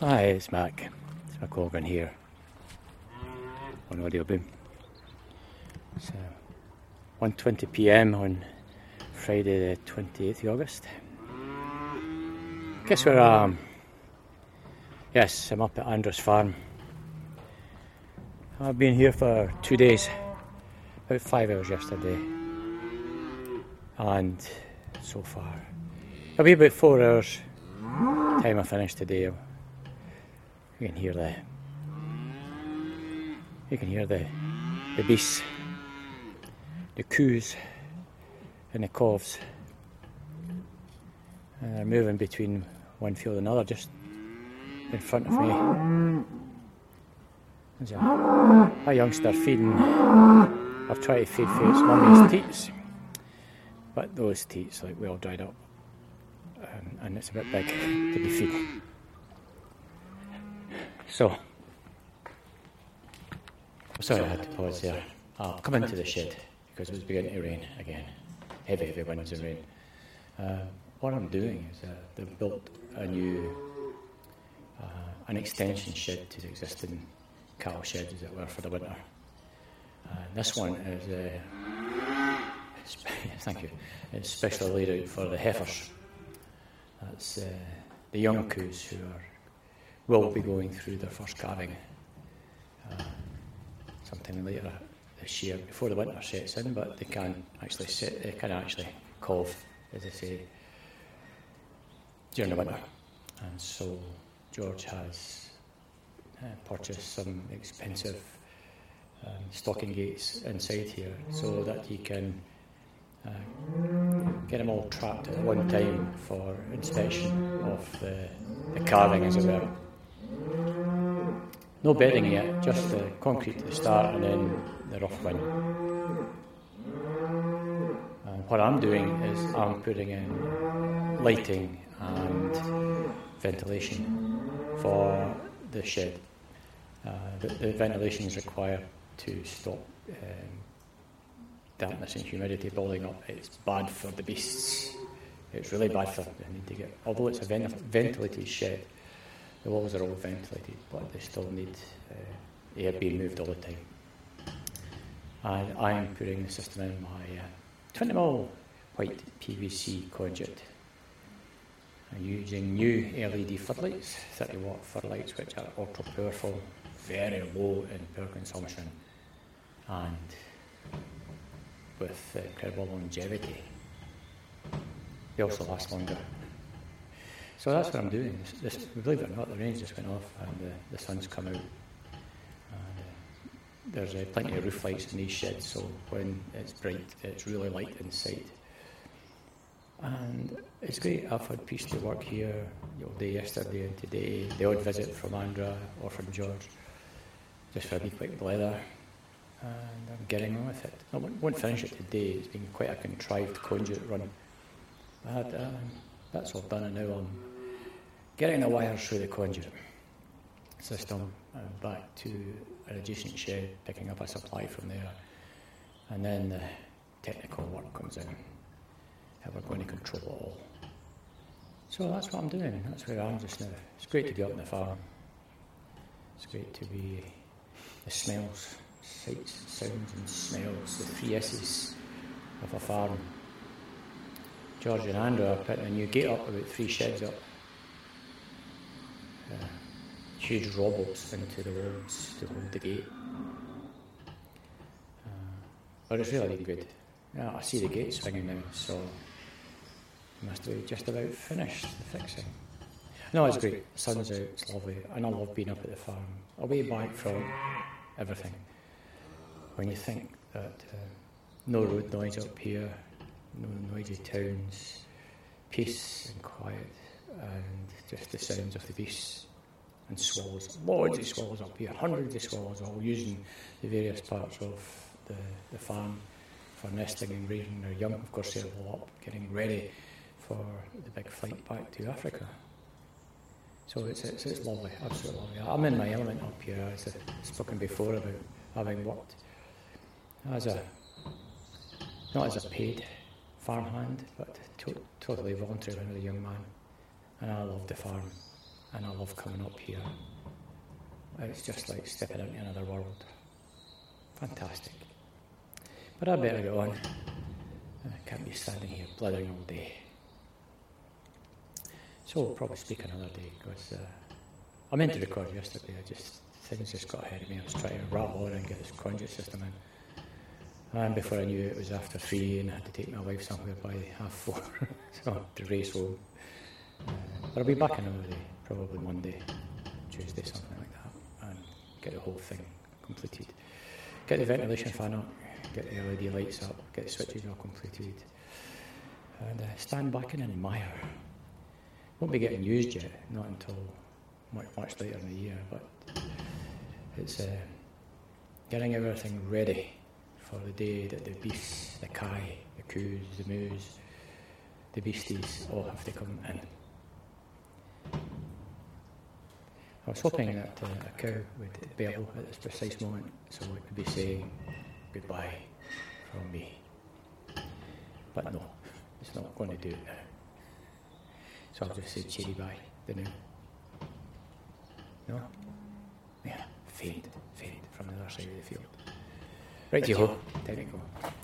Hi, it's Mac. It's Mac Colgan here on Audio Boom. It's 1:20 p.m. on Friday the 28th of August. Guess we're, yes, I'm up at Andrew's farm. I've been here for 2 days, about 5 hours yesterday, and so far, it'll be about 4 hours time I finish today. You can hear the beasts, the coos and the calves, and they're moving between one field and another just in front of me. There's a youngster feeding, or trying to feed for its mummy's teats, but those teats like well dried up, and it's a bit big to be feeding. So, sorry I had to pause there. I'll come into the shed because it was beginning to rain again. Heavy winds and rain. What I'm doing is they've built a new, an extension shed to the existing cattle sheds, as it were, for the winter. This one is, thank you, it's specially laid out for the heifers. That's the young coos who will be going through their first calving sometime later this year before the winter sets in, but they can actually calve, as they say, during the winter. And so George has purchased some expensive stocking gates inside here so that he can get them all trapped at one time for inspection of the calving, as it were. No bedding yet, just the concrete at the start and then the rough one. And what I'm doing is I'm putting in lighting and ventilation for the shed. The ventilation is required to stop dampness and humidity building up. It's bad for the beasts. It's really bad for them. They need to get, although it's a ventilated shed, the walls are all ventilated, but they still need air being moved all the time. And I am putting the system in my 20mm white PVC conduit. I'm using new LED floodlights, 30-watt floodlights, which are ultra powerful, very low in power consumption, and with incredible longevity. They also last longer. So that's what I'm doing. Believe it or not, the rain just went off and the sun's come out. And there's plenty of roof lights in these sheds, so when it's bright, it's really light inside. And it's great. I've had peace to work here all day yesterday and today. The odd visit from Andra or from George, just for a wee quick blether. And I'm getting on with it. I won't finish it today. It's been quite a contrived conduit run. But that's all done, and now I'm getting the wires through the conduit system and back to an adjacent shed, picking up a supply from there. And then the technical work comes in, how we're going to control it all. So that's what I'm doing. That's where I am just now. It's great to be up on the farm. It's great to be the smells, sights, sounds and smells, the 3 S's of a farm. George and Andrew are putting a new gate up, about 3 sheds up. Huge robots into the roads to hold the gate. But it's really good. Yeah, I see the gate swinging now, so I must be just about finished the fixing. No, it's great. The sun's out, it's lovely, and I love being up at the farm. Away back from everything. When you think that no road noise up here, no noisy towns, peace and quiet, and just the sounds of the beasts and swallows. Loads of swallows up here, hundreds of swallows, all using the various parts of the farm for nesting and rearing their young. Of course, they're all up, getting ready for the big flight back to Africa. So it's lovely, absolutely lovely. I'm in my element up here, as I've spoken before about having worked not as a paid farmhand, but totally voluntary when I was a young man. And I love the farm. and I love coming up here. It's just like stepping into another world. Fantastic. But I better get on. I can't be standing here blithering all day. So we'll probably speak another day, because I meant to record yesterday, things just got ahead of me. I was trying to rattle on and get this conjure system in. And before I knew it, it was after 3 and I had to take my wife somewhere by 4:30. So I had to race home. But I'll be back another day, probably Monday, Tuesday, something like that, and get the whole thing completed. Get the ventilation fan up, get the LED lights up, get the switches all completed, and stand back and admire. Won't be getting used yet, not until much later in the year, but it's getting everything ready for the day that the beasts, the kai, the coos, the moos, the beasties all have to come in. I was hoping that a cow would bellow at this precise moment, so it would be saying goodbye from me. But no, it's not going to do it now. So I'll just say cheery bye, didn't I? No? Yeah, fade from the other side of the field. Right, Jeho, time to go.